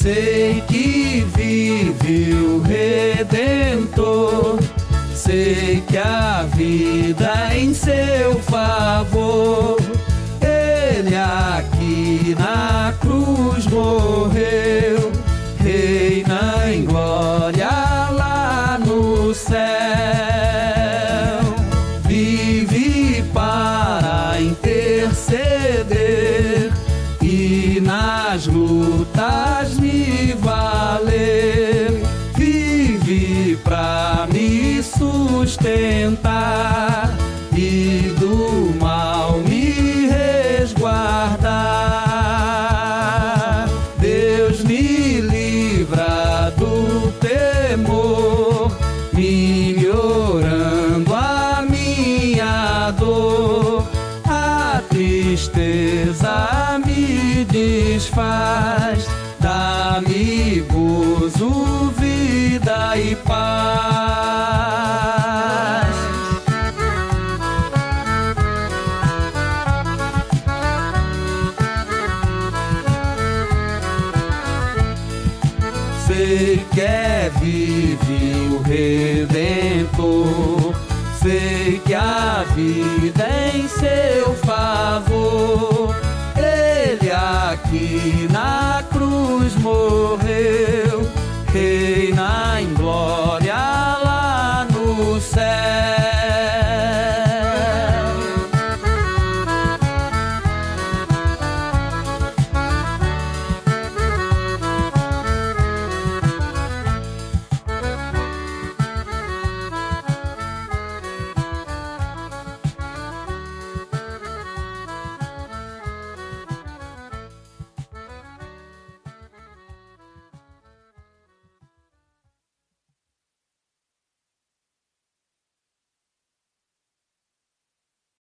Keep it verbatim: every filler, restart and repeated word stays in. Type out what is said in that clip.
Sei que vive o Redentor, sei que a vida em seu favor, ele aqui na cruz morreu, reina em glória lá no céu. Vive para interceder e nas lutas me valer. Vive pra me sustentar e do mal me resguardar. Deus me livra do temor, melhorando a minha dor. A tristeza me desfaz, dá-me gozo, vida e paz.